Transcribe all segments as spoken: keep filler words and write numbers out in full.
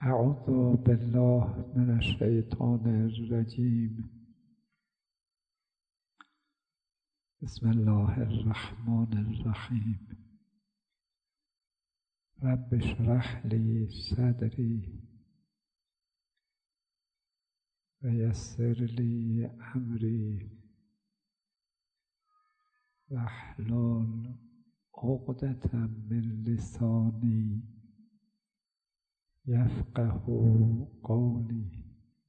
اعوذ بالله من الشیطان الرجیم. بسم الله الرحمن الرحیم. رب اشرح لی صدری و یسر لی امری واحلل عقدة من لسانی یفقه قولی.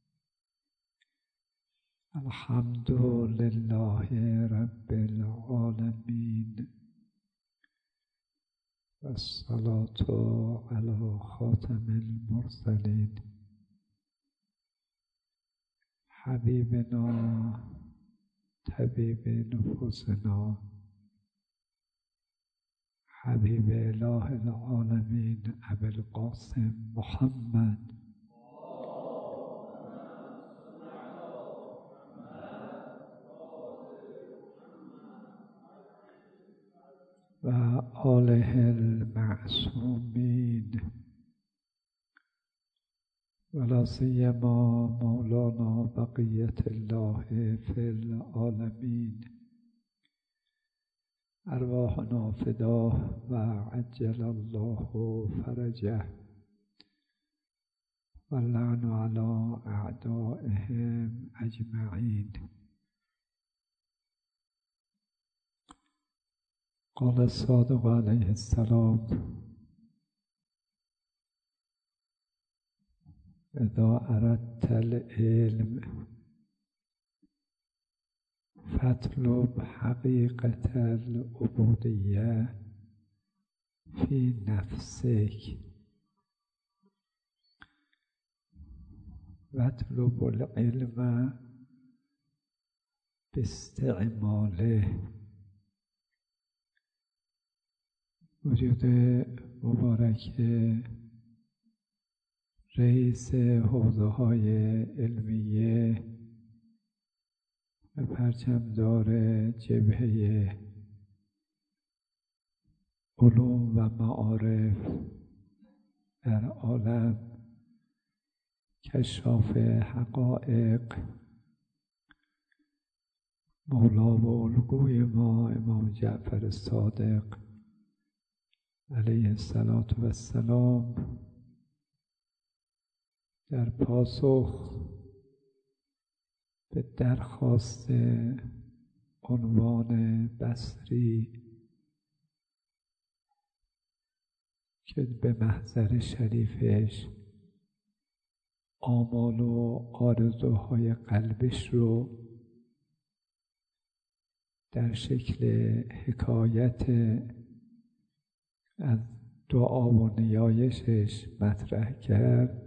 الحمد لله رب العالمین و الصلاة علی خاتم المرسلین حبیبنا طبیب نفوسنا حبیب اله العالمین ابی القاسم محمد و آله المعصومین ولا سیما مولانا بقیة الله فی العالمین. ارواحنا فداه و عجل الله فرجه و اللعن علی اعدائهم اجمعین. قال الصادق علیه السلام: اذا اردت العلم فاطلب حقیقة العبودیة فی نفسک واطلب العلم باستعماله. وجود مبارک رئیس حوزه های علمیه و پرچمدار جبهه علوم و معارف در عالم، کشاف حقایق، مولا و الگوی ما امام جعفر صادق علیه الصلاة و السلام، در پاسخ به درخواست عنوان بصری که به محضر شریفش آمال و آرزوهای قلبش رو در شکل حکایت از دعا و نیایشش مطرح کرد،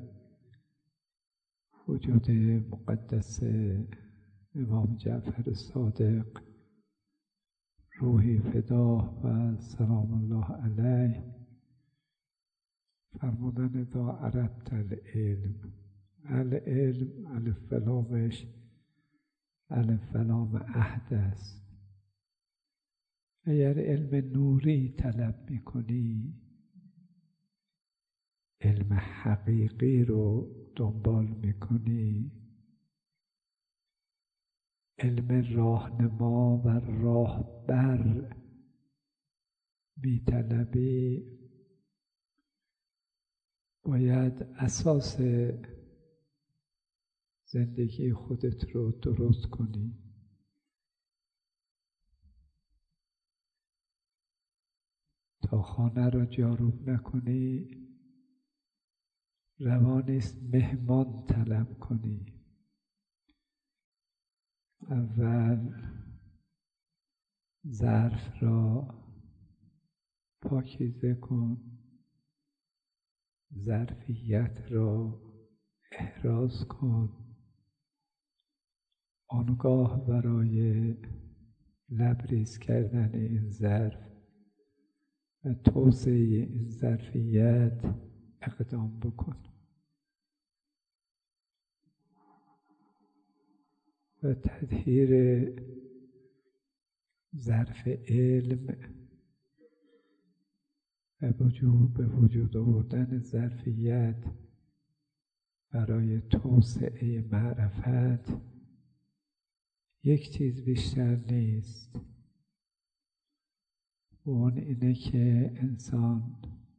وجود مقدس امام جعفر صادق روحی فداه و سلام الله علیه فرمودن: اذا اردت العلم. العلم الف و لامش الف و لام عهد است. اگر علم نوری طلب میکنی، علم حقیقی رو دنبال میکنی، علم راهنما و راهبر میطلبی، باید اساس زندگی خودت رو درست کنی. تا خانه را جارو نکنی، روا نیست مهمان طلب کنی. اول ظرف را پاکیزه کن، ظرفیت را احراز کن، آنگاه برای لبریز کردن این ظرف و توسعه این ظرفیت اقدام بکن. و تطهیر ظرف علم و وجود به وجود آوردن ظرفیت برای توسعه معرفت یک چیز بیشتر نیست. و اون اینه که انسان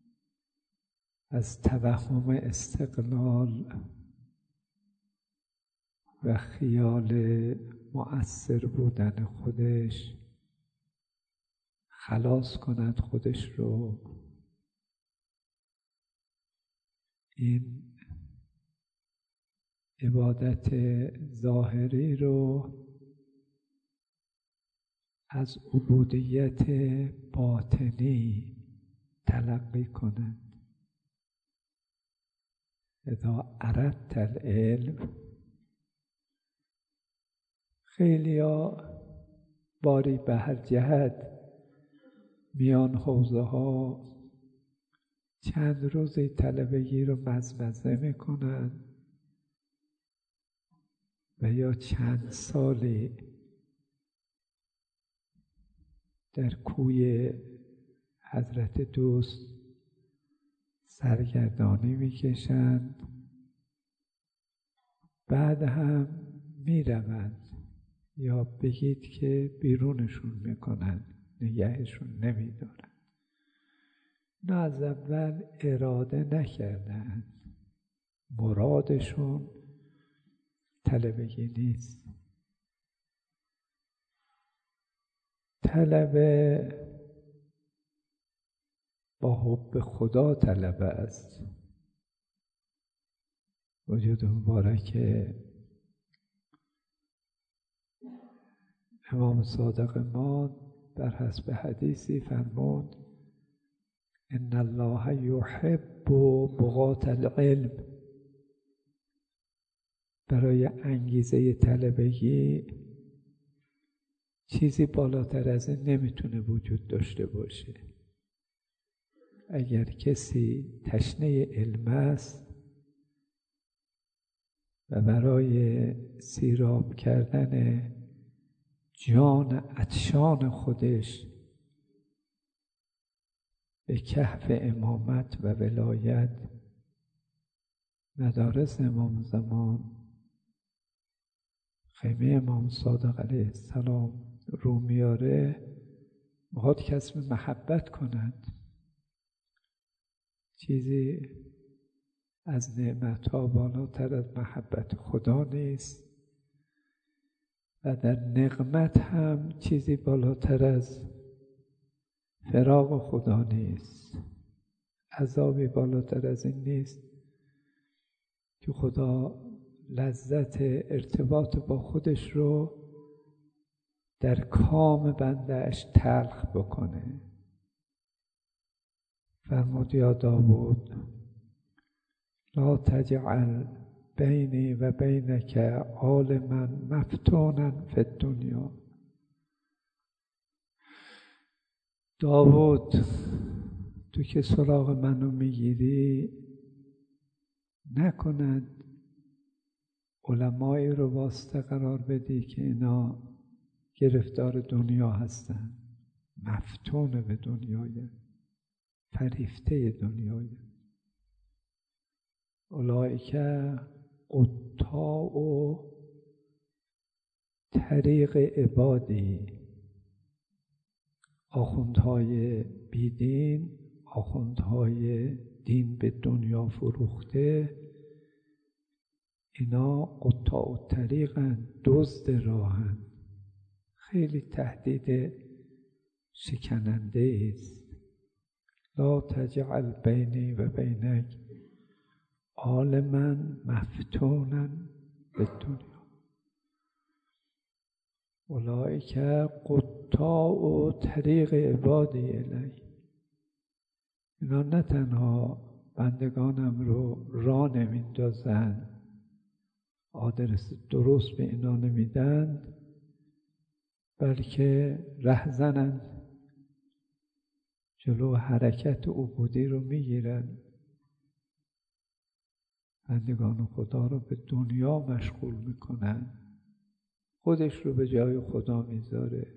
از توهم استقلال و خیال مؤثر بودن خودش خلاص کند خودش رو. این عبادت ظاهری رو از عبودیت باطنی تلقی کنند. اذا اردت العلم، خیلی ها باری به هر جهت میان حوزه ها چند روزی طلبگی رو مزمزه میکنن و یا چند سالی در کوی حضرت دوست سرگردانی میکشند، بعد هم میروند یا بگید که بیرونشون میکنن، نگهشون نمیدارن. نه، از اول اراده نکردن، مرادشون طلبگی نیست. طلب با حب خدا طلب است. وجود مبارک امام صادق ما بر حسب حدیثی فرمود ان الله یحب بغاة العلم. برای انگیزه طلبگی چیزی بالاتر از این نمیتونه وجود داشته باشه. اگر کسی تشنه علم است و برای سیراب کردن جان عطشان خودش به کهف امامت و ولایت مدارس امام زمان خیمه امام صادق علیه السلام رو میاره، میخواد کسب محبت کند. چیزی از نعمتها بالاتر از محبت خدا نیست و در نقمت هم چیزی بالاتر از فراق خدا نیست. عذابی بالاتر از این نیست که خدا لذت ارتباط با خودش رو در کام بنده‌اش تلخ بکنه. فرمود یا داوود لا تجعل بینی و بینک عالما مفتونا فی الدنیا. داوود، تو که سراغ منو میگیری، نکند علمایی رو واسطه قرار بدی که اینا گرفتار دنیا هستن، مفتون به دنیای، فریفته دنیای. اولئک قطاع و طریق عبادی. آخوندهای بیدین، آخوندهای دین به دنیا فروخته، اینا قطاع و طریقن، دزد راهن. خیلی تهدید شکننده است. لا تجعل بینی و بینک عالما مفتونا بالدنیا. اولئک قطاع طریق عبادی الی. اینا نه تنها بندگانم رو راه نمیندازن، آدرس درست به اینا نمیدن، بلکه رهزنن، جلو حرکت عبودی رو میگیرن. بندگان خدا رو به دنیا مشغول میکنن، خودش رو به جای خدا میذاره.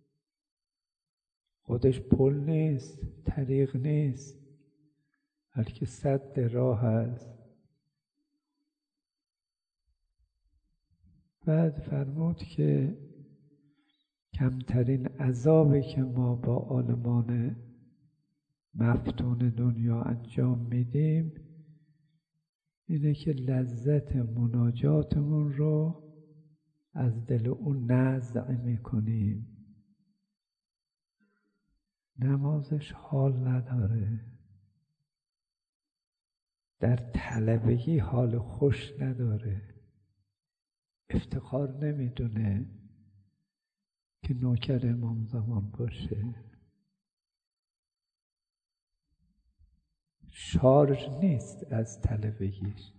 خودش پل نیست، طریق نیست، بلکه سد راه است. بعد فرمود که کمترین عذابی که ما با عالمان مفتون دنیا انجام میدیم اینه که لذت مناجاتمون رو از دل اون نزع میکنیم. نمازش حال نداره، در طلبگی حال خوش نداره، افتخار نمیدونه که نوکر امام زمان باشه، شارژ نیست از طلبگیش.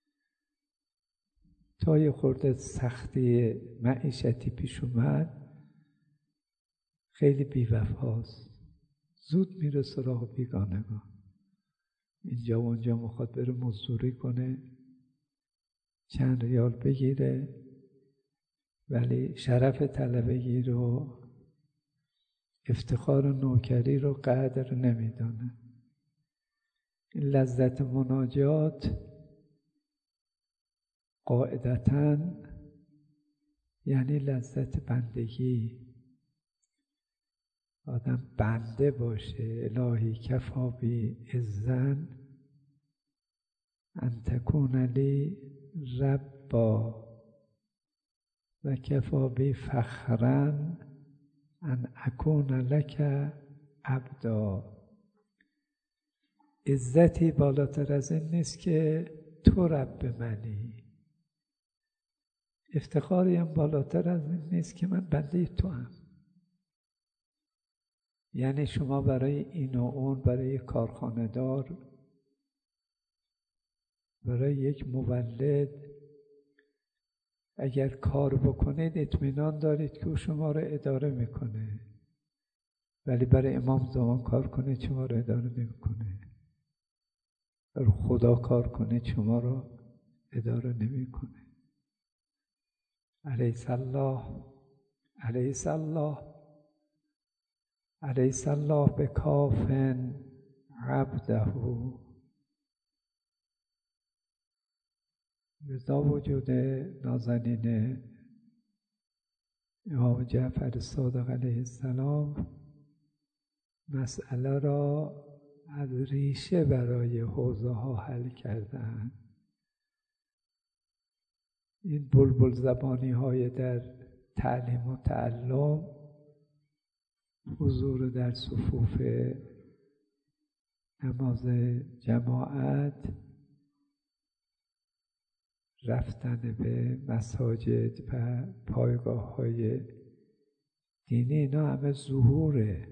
تا یه خورده سختی معیشتی پیش اومد خیلی بی‌وفاست، زود میره سراغ بیگانگان، اینجا و اونجا میخواد بره مزدوری کنه، چند ریال بگیره، ولی شرف طلبگی رو، افتخار نوکری رو قدر نمیدانه. این لذت مناجات قاعدتاً یعنی لذت بندگی، آدم بنده باشه. الهی کفا بی عزن ان تکون لی ربا و کفا بی فخرا ان اکون لک عبدا. عزتی بالاتر از این نیست که تو رب منی، افتخاری هم بالاتر از این نیست که من بنده تو هم. یعنی شما برای این و اون، برای کارخانه دار، برای یک مولد اگر کار بکنید اطمینان دارید که او شما رو اداره میکنه، ولی برای امام زمان کار کنید شما رو اداره نمیکنه، برای خدا کار کنید شما رو اداره نمیکنه. الیس الله الیس الله الیس الله بکاف عبده. رضا وجود نازنین امام جعفر صادق علیه السلام مسئله را از ریشه برای حوزه ها حل کردن. این بلبل زبانی های در تعلیم و تعلم، حضور در صفوف نماز جماعت، رفتن به مساجد و پایگاه های دینی، اینا همه ظهوره.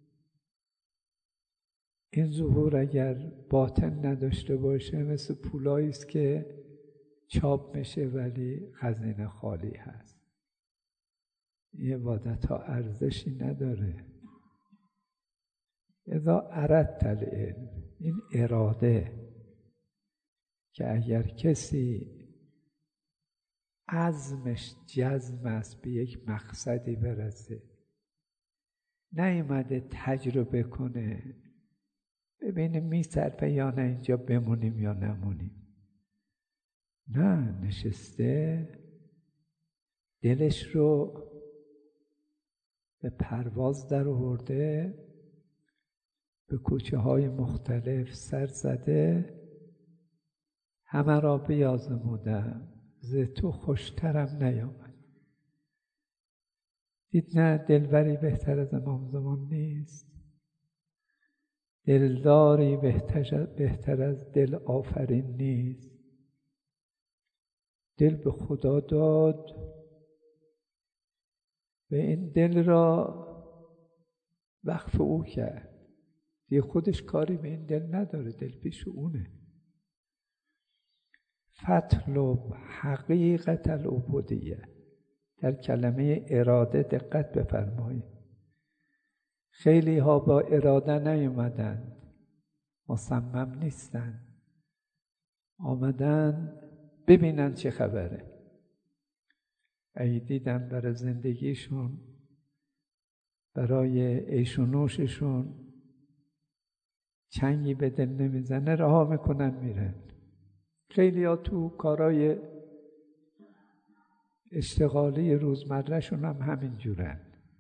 این ظهور اگر باطن نداشته باشه مثل پولایی است که چاپ میشه ولی خزینه خالی هست. این عبادت ها ارزشی نداره. اذا اردت العلم، این اراده که اگر کسی عزمش جزم است به یک مقصدی برسه، نیومده تجربه کنه ببینه میصرفه یا نه اینجا بمونیم یا نمونیم، نه، نشسته دلش رو به پرواز در آورده، به کوچه های مختلف سر زده، همه را بیازمودم ز تو خوشترم نیامد. دید نه دلبری بهتر از امام زمان نیست، دلداری بهتر از دل آفرین نیست. دل به خدا داد و این دل را وقف او کرد، دیگه خودش کاری به این دل نداره، دل پیش اونه. فاطلب حقیقت العبودیه. در کلمه اراده دقت بفرمایید. خیلی ها با اراده نیومدن، مصمم نیستن، آمدن ببینن چه خبره. ای دیدن برای زندگیشون، برای عیش و نوششون چنگی به دل نمیزنه، رها میکنن میرن. خیلی ها تو کارهای اشتغالی روزمرهشون هم همین جورن.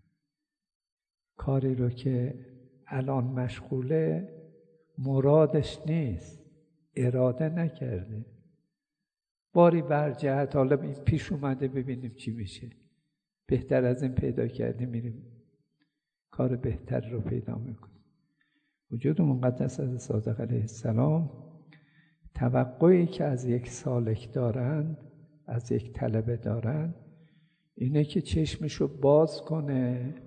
کاری رو که الان مشغوله مرادش نیست، اراده نکرده، باری برجهت حالا این پیش اومده ببینیم چی میشه، بهتر از این پیدا کردیم میریم کار بهتر رو پیدا میکنیم. وجود مقدس از صادق علیه السلام توقعی که از یک سالک دارند، از یک طلبه دارند، اینه که چشمشو باز کنه،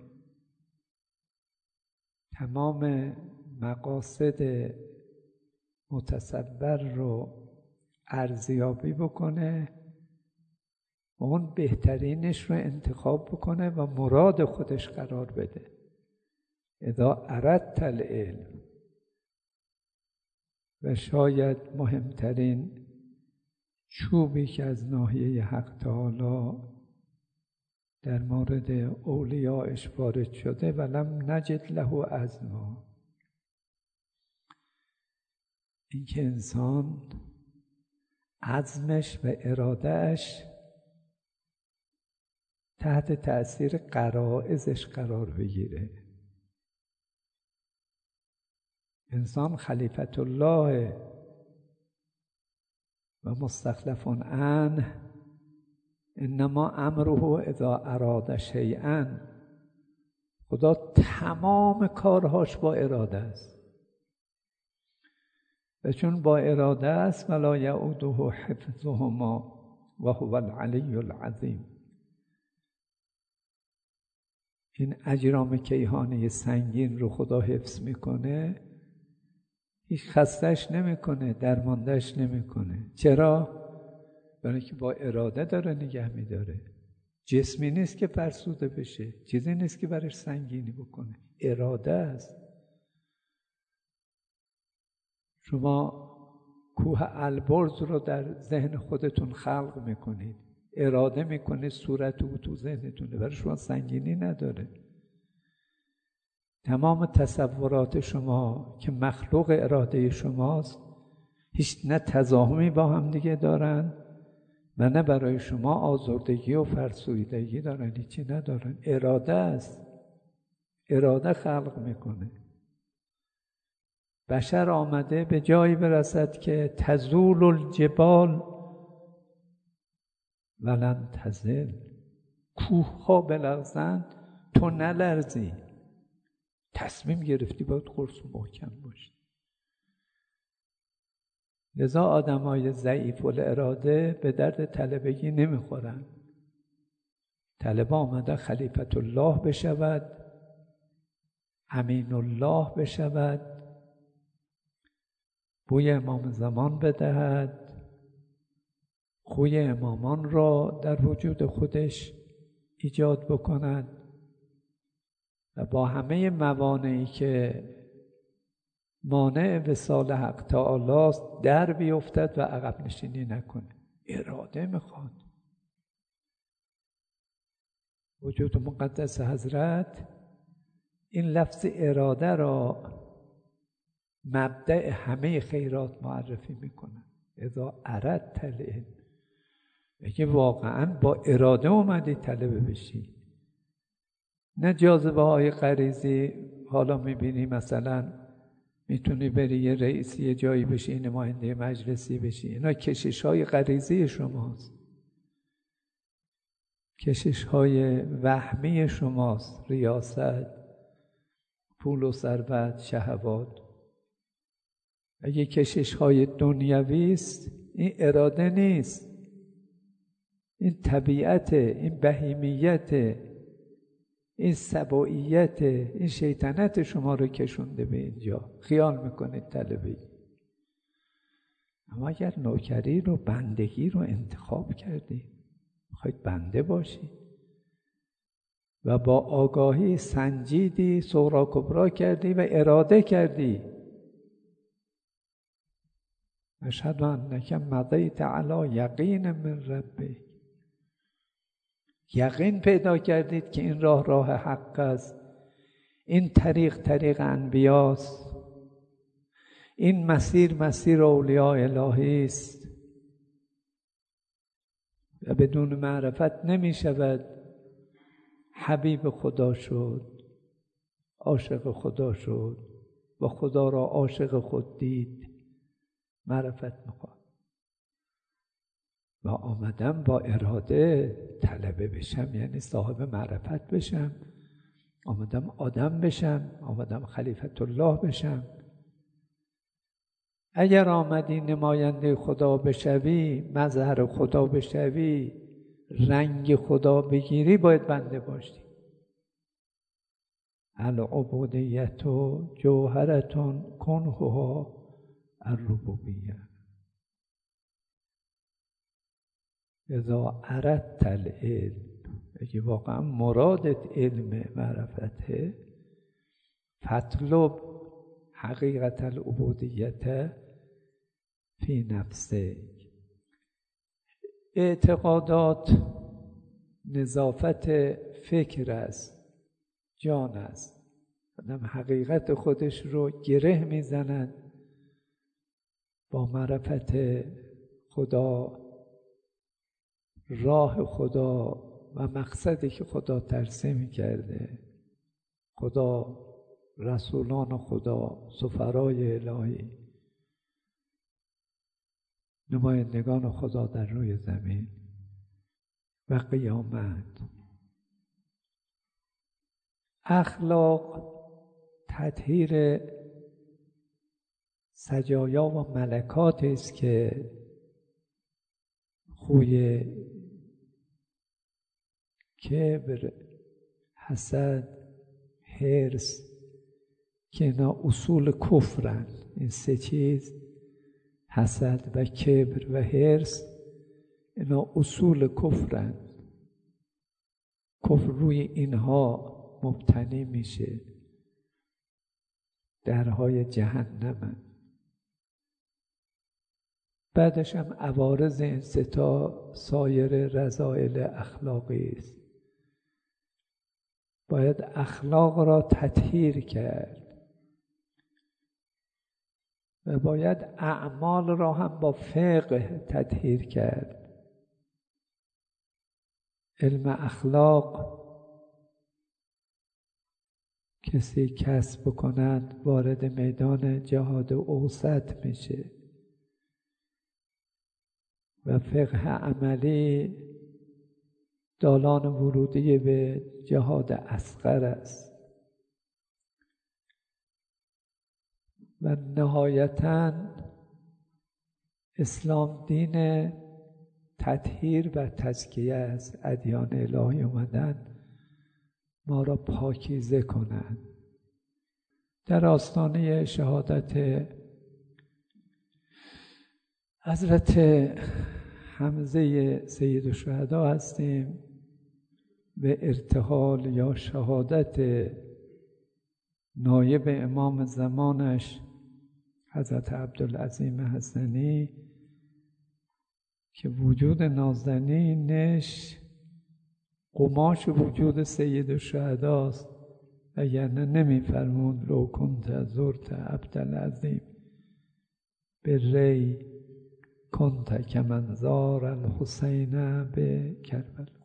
تمام مقاصد متصور رو ارزیابی بکنه و اون بهترینش رو انتخاب بکنه و مراد خودش قرار بده. اذا اردت العلم. و شاید مهمترین چوبی که از ناحیه حق تعالی در مورد اولیاءش وارد شده، ولم نجد له عزما، این که انسان عزمش و ارادهش تحت تأثیر غرایزش قرار بگیره. انسان خلیفت الله و مستخلف عنه، انما امره اذا اراد شیئا. خدا تمام کارهاش با اراده است و چون با اراده است ولا یعوده حفظهما و هو العلی العظیم. این اجرام کیهانی سنگین رو خدا حفظ میکنه، هیچ خستش نمیکنه، درماندش نمیکنه. چرا؟ برای که با اراده داره نگه میداره. جسمی نیست که فرسوده بشه، چیزی نیست که برش سنگینی بکنه، اراده است. شما کوه البرز رو در ذهن خودتون خلق میکنید، اراده میکنید صورت او تو ذهنتونه، برای شما سنگینی نداره. تمام تصورات شما که مخلوق اراده شماست هیچ نه تضاهمی با هم دیگه دارن و نه برای شما آزردگی و فرسودگی دارن، هیچی ندارن. اراده است، اراده خلق میکنه. بشر آمده به جایی برسد که تزول الجبال ولن تزل، کوه ها بلرزند تو نلرزی. تصمیم گرفتی باید قرص محکم باشی. لذا آدم های ضعیف الاراده به درد طلبگی نمیخورن. طلبه آمده خلیفت الله بشود، امین الله بشود، بوی امام زمان بدهد، خوی امامان را در وجود خودش ایجاد بکند و با همه موانعی که مانع وصال حق تعالی است در بیفتد و عقب نشینی نکنه. اراده میخواد. وجود مقدس حضرت این لفظ اراده را مبدأ همه خیرات معرفی میکنه. اذا اردت العلم، اگه واقعا با اراده اومدی طلبه بشی، نه جاذبه های غریزی. حالا میبینی مثلا میتونی بری یه رئیسی یه جایی بشی، نماینده مجلسی بشی، اینا کشش های غریزی شماست، کشش های وهمی شماست، ریاست، پول و ثروت، شهوات. اگه کشش های دنیوی است این اراده نیست، این طبیعت، این بهیمیت، این سبوعیت، این شیطنت شما رو کشونده به اینجا. خیال میکنید طلبی. اما اگر نوکری رو، بندگی رو انتخاب کردی، میخواید بنده باشی و با آگاهی سنجیدی، صغرا کبرا کردی و اراده کردی، اشهد انک مضیت علی یقین من ربک، یقین پیدا کردید که این راه راه حق است، این طریق طریق انبیاست، این مسیر مسیر اولیاء الهی است. و بدون معرفت نمی شود حبیب خدا شد، عاشق خدا شد و خدا را عاشق خود دید. معرفت میخواد و آمدم با اراده طلبه بشم، یعنی صاحب معرفت بشم. آمدم آدم بشم، آمدم خلیفت الله بشم. اگر آمدی نماینده خدا بشوی، مظهر خدا بشوی، رنگ خدا بگیری، باید بنده باشی. العبودیت جوهرتون کنهها الربوبیه. اذا اردت العلم، اگه واقعا مرادت علم معرفته، فاطلب حقیقت العبودیت فی نفسک. اعتقادات نظافت فکر است، جان است. آدم حقیقت خودش رو گره میزند با معرفت خدا، راه خدا و مقصدی که خدا ترسیم کرده. خدا، رسولان خدا، سفرای الهی، نمایندگان خدا در روی زمین و قیامت. اخلاق تطهیر سجایا و ملکات است که خوی کبر، حسد، حرص که اینا اصول کفرن. این سه چیز، حسد و کبر و حرص، اینا اصول کفرن. کفر روی اینها مبتنی میشه، درهای جهنمن. بعدش هم عوارض این سه تا سایر رذائل اخلاقی است. باید اخلاق را تطهیر کرد و باید اعمال را هم با فقه تطهیر کرد. علم اخلاق کسی کسب کند وارد میدان جهاد اوسط میشه و فقه عملی دالان ورودی به جهاد اصغر است. و نهایتاً اسلام دین تطهیر و تزکیه است. ادیان الهی اومدن ما را پاکیزه کنند. در آستانه شهادت حضرت حمزه سید الشهدا هستیم به ارتحال یا شهادت نایب امام زمانش حضرت عبدالعظیم حسنی که وجود نازنینش قماش وجود سید الشهداست و یعنی نمی فرمود لو کنت زرت عبدالعظیم به ری کنت کمن زار الحسین به کربلا.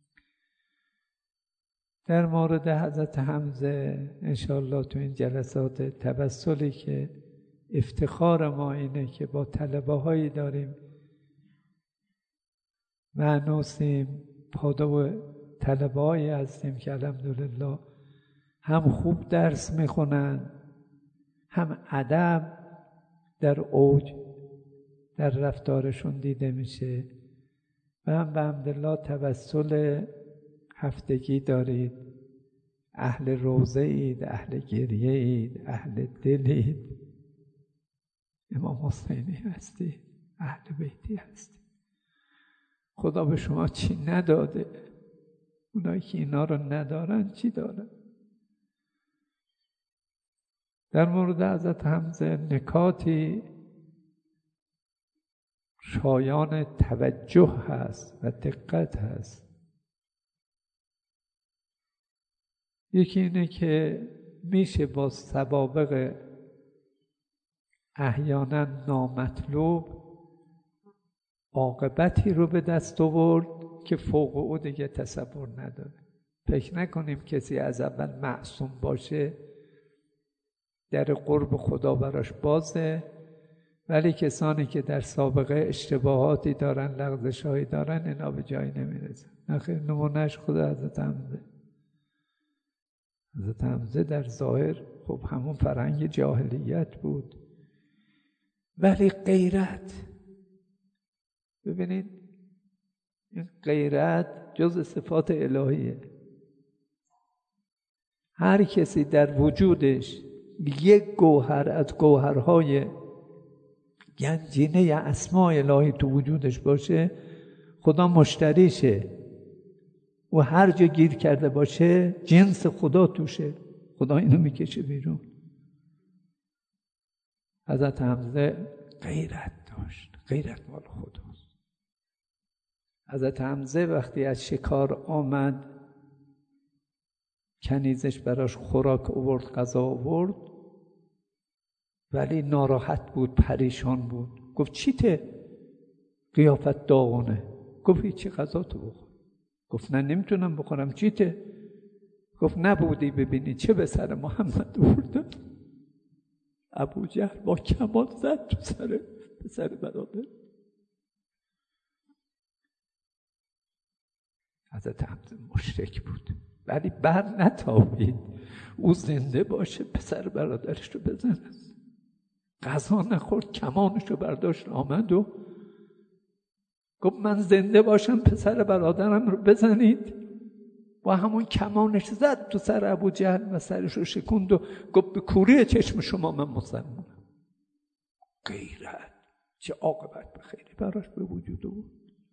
در مورد حضرت حمزه انشاءالله تو این جلسات توسلی که افتخار ما اینه که با طلبه هایی داریم معنوسیم، پادو طلبه هایی هستیم که الحمدلله هم خوب درس میخونن، هم ادب در اوج در رفتارشون دیده میشه و هم به حمدالله توسل هفتگی دارید. اهل روزه اید، اهل گریه اید، اهل دلید. امام حسینی هستی، اهل بیتی هستی. خدا به شما چی نداده؟ اونایی که اینا رو ندارن چی دارن؟ در مورد حضرت حمزه نکاتی شایان توجه هست و دقت هست. یکی اینه که میشه با سوابق احیانا نامطلوب عاقبتی رو به دست آورد که فوق او دیگه تصور نداره. فکر نکنیم کسی از اول معصوم باشه در قرب خدا براش بازه، ولی کسانی که در سابقه اشتباهاتی دارن، لغزش‌هایی دارن، اینا به جایی نمیرسن. نخیر، نمونهش خود حضرت حمزه. حضرت حمزه در ظاهر خب همون فرهنگ جاهلیت بود، ولی غیرت، ببینید این غیرت جز صفات الهیه. هر کسی در وجودش یک گوهر از گوهرهای گنجینه اسماء الهی تو وجودش باشه، خدا مشتریشه و هر جا گیر کرده باشه جنس خدا توشه، خدا اینو میکشه بیرون. حضرت حمزه غیرت داشت، غیرت مال خداست. حضرت حمزه وقتی از شکار آمد، کنیزش براش خوراک آورد، غذا آورد، ولی ناراحت بود، پریشان بود. گفت چیته؟ قیافت داغونه. گفت هیچی، غذا تو بخور. گفت نه نمیتونم بخورم. چیته؟ گفت نبودی ببینی چه به سر محمد آوردن. ابو جهل با کمان زد تو سر به سر برادر. حضرت حمزه مشرک بود ولی بر نتابید او زنده باشه پسر برادرش رو بزنه. غذا نخورد، کمانش رو برداشت آمد و گفت من زنده باشم پسر برادرم رو بزنید. و همون کمانش زد تو سر ابو جهل و سرش رو شکوند و گفت به کوری چشم شما من مسلمانم. غیرت چه عاقبت به خیری براش به وجود بود.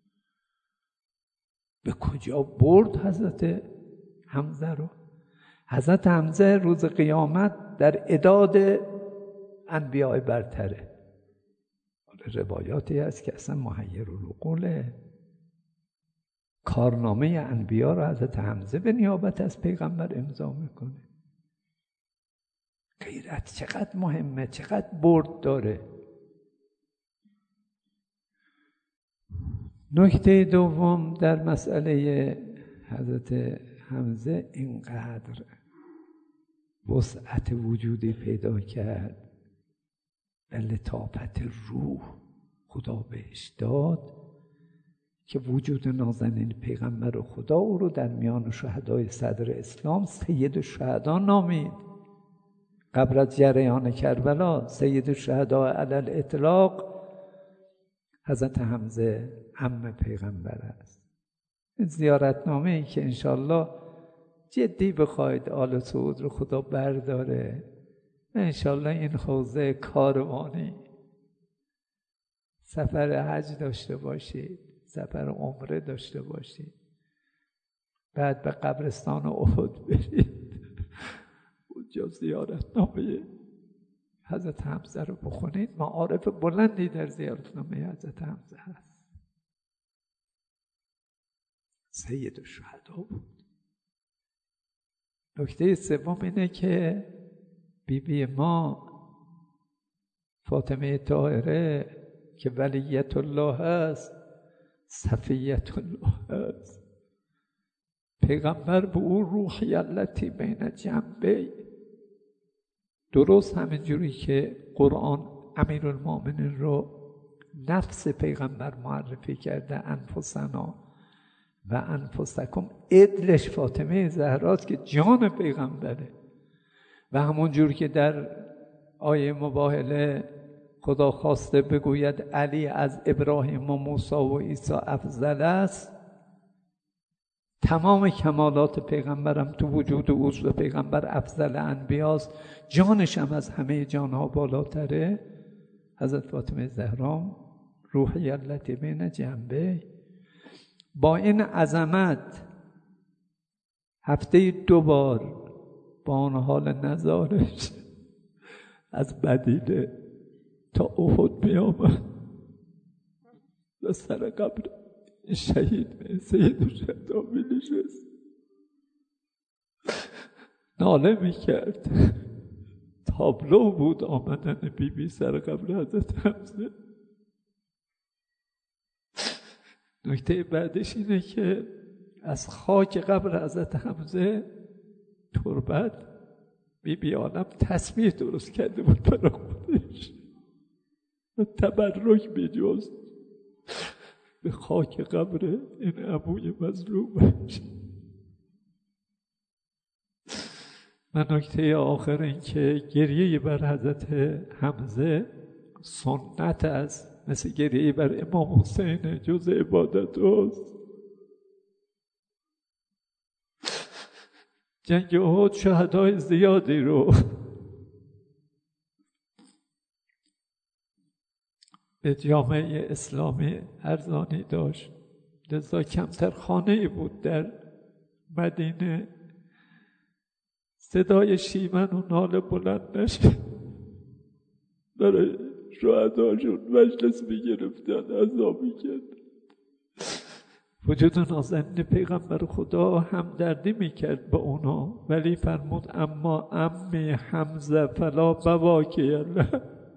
به کجا برد حضرت حمزه رو؟ حضرت حمزه روز قیامت در اعداد انبیاء برتره. روایاتی هست که اصلا محیرالعقوله. کارنامه انبیا رو حضرت حمزه به نیابت از پیغمبر امضا میکنه. غیرت چقدر مهمه، چقدر برد داره. نکته دوم در مسئله حضرت حمزه، اینقدر وسعت وجودی پیدا کرد و لطافت روح خدا بهش داد که وجود نازنین پیغمبر خدا او رو در میان شهدای صدر اسلام سید الشهدا نامید. قبل از جریان کربلا سید الشهدا علی الاطلاق حضرت حمزه عم پیغمبر است. زیارتنامه ای که انشالله جدی بخواید آل سعود رو خدا برداره، انشالله این حوزه کاروانی سفر حج داشته باشید، سفر عمره داشته باشید، بعد به قبرستان احد برید، اونجا زیارتنامه حضرت حمزه رو بخونید. معارف بلندی در زیارتنامه حضرت حمزه هست. سید الشهدا بود. نکته سوم اینه که بی بی ما فاطمه طاهره که ولیت الله است، صفیت الله است. پیغمبر به او روحی التی بین جنبی، درست همینجوری که قرآن امیرالمومنین رو نفس پیغمبر معرفی کرده، انفسنا و انفسکم، عدلش فاطمه زهراست که جان پیغمبره. و همونجور که در آیه مباهله خدا خواسته بگوید علی از ابراهیم و موسی و عیسی افضل است، تمام کمالات پیغمبرم تو وجود اوست و پیغمبر افضل انبیاست، جانش هم از همه جانها بالاتره. حضرت فاطمه زهرا روحی التی بین جنبه، با این عظمت هفته دو بار با آن حال نزارش از بدینه تا احد می آمد و سر قبر شهید به سید الشهدا می نشست، ناله می کرد. تابلو بود آمدن بی بی سر قبر حضرت حمزه. نکته بعدش اینه که از خاک قبر حضرت حمزه تربت بی بی عالم تسبیح درست کرده بود برای خودش و تبرک بجاست به خاک قبر این ابوی مظلومش. و نکته آخر این که گریه بر حضرت حمزه سنت است، مثل گریه بر امام حسین جز عبادت است. جنگ احد شهدای زیادی رو به جامعه اسلامی ارزانی داشت، لذا کمتر خانه‌ای بود در مدینه صدای شیون و ناله بلند نشه. برای شهداشون مجلس میگرفتن، عزا میکرد. وجود نازنین پیغمبر خدا همدردی میکرد با اونا، ولی فرمود اما عمی حمزه فلا بواکی الله،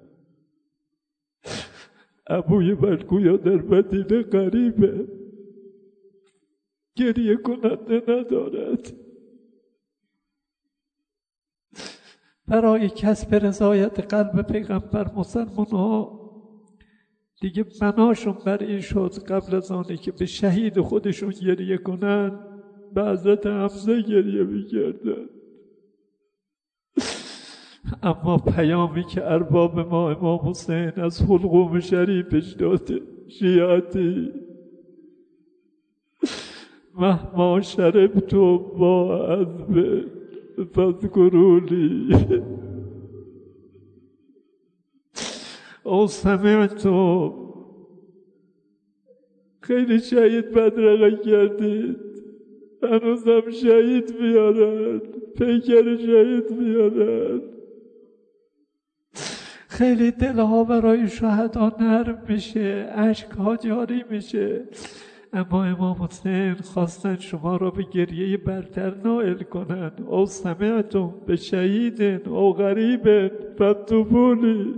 ابوی بلگویا در مدینه غریبه، گریه کننده ندارد. برای کسب رضایت قلب پیغمبر مسلمان ها دیگه بناشون بر این شد قبل از آنه که به شهید خودشون گریه کنن به حضرت حمزه گریه میکردن. اما پیامی که ارباب ما امام حسین از حلقوم شریفش داده، شیعتی مهما شربت با عذب فاذکرونی او سمعتم. خیلی شهید بدرقه کردید، هنوزم شهید میارن، پیکر شهید میارن. خیلی دلها برای شهدا نرم میشه، اشکها جاری میشه. اما امام حسین خواستن شما را به گریه برتر نائل کنند. او سمعتم به شهید او غریب فاکتبونی.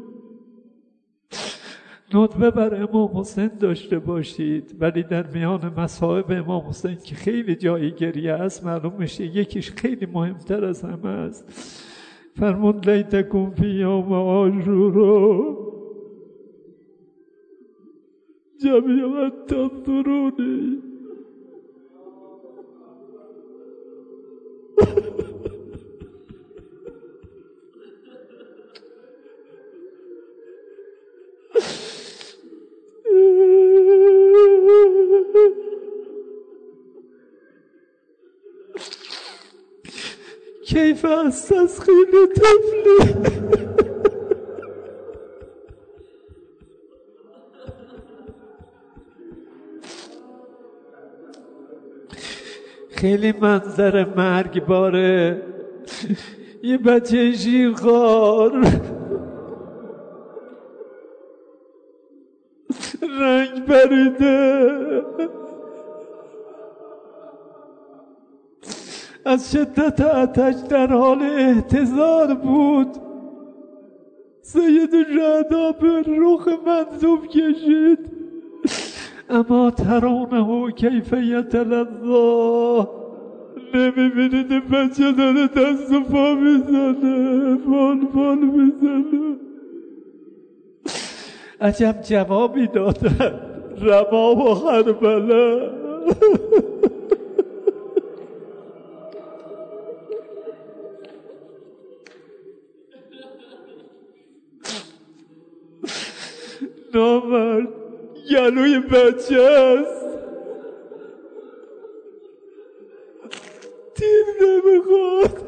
ندبه بر امام حسین داشته باشید، ولی در میان مصائب امام حسین که خیلی جای گریه است معلوم میشه یکیش خیلی مهمتر از همه است. فرمود لیتکم فی یوم عاشورا جمیعا تنظرونی. کیف استسقین طفلی. خیلی منظر مرگباره. یه بچه شیرخوار رنگ بریده از شدت آتش در حال احتضار بود. سید الشهدا به رخ منظوم کشید اما ترونه کیف یتلظی. نمیبینید بچه داره دست و پا میزنه، بال بال میزنه. عجب جوابی دادن رما و خربله. نامرد گلوی بچه است، تیر نمیخواد.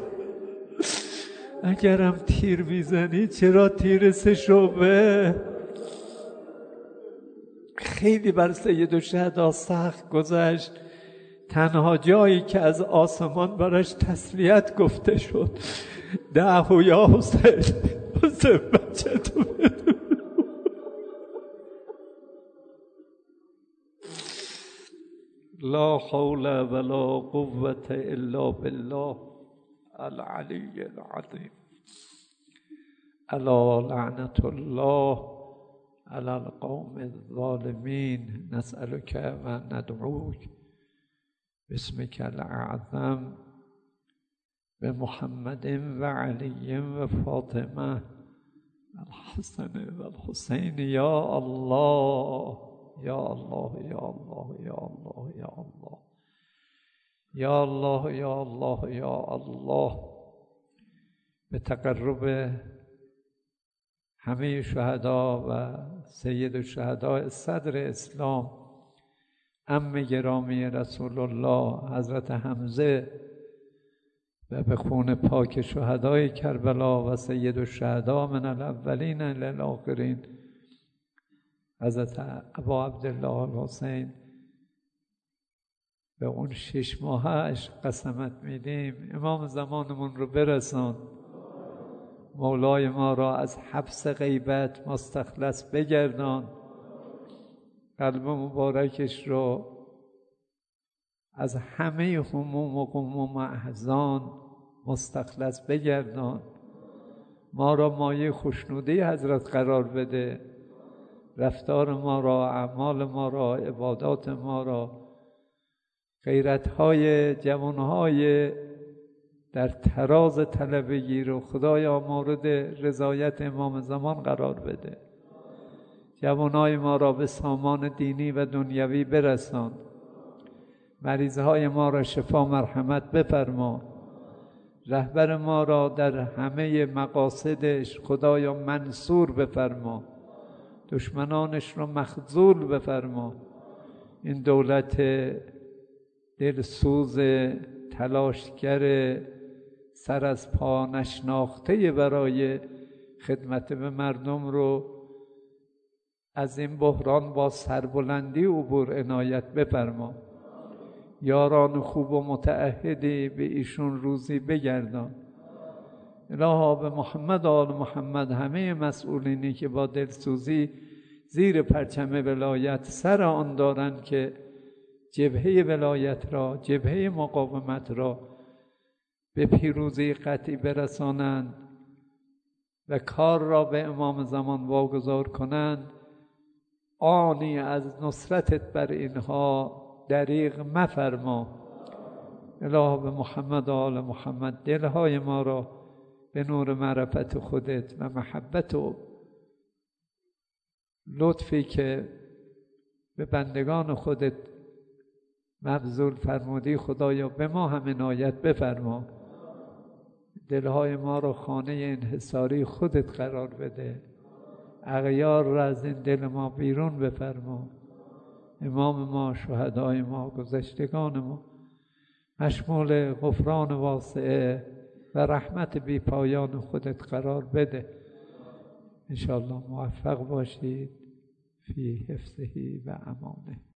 اگرم تیر میزنی چرا تیر سه شعبه؟ خیلی بر سید الشهدا سخت گذشت. تنها جایی که از آسمان براش تسلیت گفته شد دعو یا حسین، حسین بچه تو بدون. لا حول ولا قوة الا بالله العلی العظیم. الا لعنت الله على القوم الظالمين نسألك و ندعوك باسمك الأعظم بمحمد وعلي وفاطمة الحسن والحسين يا الله يا الله يا الله يا الله يا الله يا الله يا الله يا الله به تقرب همه شهدا و سید الشهداء صدر اسلام عم گرامی رسول الله حضرت حمزه و به خون پاک شهدای کربلا و سید الشهداء من الاولین الی الاخرین حضرت ابا عبدالله الحسین به اون شش ماهش قسمت میدیم. امام زمانمون رو برسان، مولای ما را از حبس غیبت مستخلص بگردان، قلب مبارکش رو از همه هموم و غموم و احزان مستخلص بگردان، ما را مایه خوشنودی حضرت قرار بده، رفتار ما را، اعمال ما را، عبادات ما را، غیرت‌های جوان‌های در تراز طلبگی رو خدایا مورد رضایت امام زمان قرار بده. جوانای ما را به سامان دینی و دنیوی برسان، مریضهای ما را شفا مرحمت بفرما، رهبر ما را در همه مقاصدش خدایا منصور بفرما، دشمنانش را مخذول بفرما. این دولت دلسوز تلاشگر سر از پا نشناخته برای خدمت به مردم رو از این بحران با سربلندی عبور عنایت بفرما. یاران خوب و متعهدی به ایشون روزی بگردان. الها به محمد آل محمد همه مسئولینی که با دلسوزی زیر پرچم ولایت سر آن دارند که جبهه ولایت را، جبهه مقاومت را به پیروزی قطعی برسانند و کار را به امام زمان واگذار کنند، آنی از نصرتت بر اینها دریغ مفرما. الها به محمد و آل محمد دلهای ما را به نور معرفت خودت و محبت و لطفی که به بندگان خودت مبذول فرمودی خدایا به ما هم عنایت بفرما. دلهای ما را خانه انحصاری خودت قرار بده، اغیار را از این دل ما بیرون بفرما. امام ما، شهدای ما، گذشتگان ما مشمول غفران واسعه و رحمت بی پایان خودت قرار بده. انشاءالله موفق باشید فی حفظه و امانه.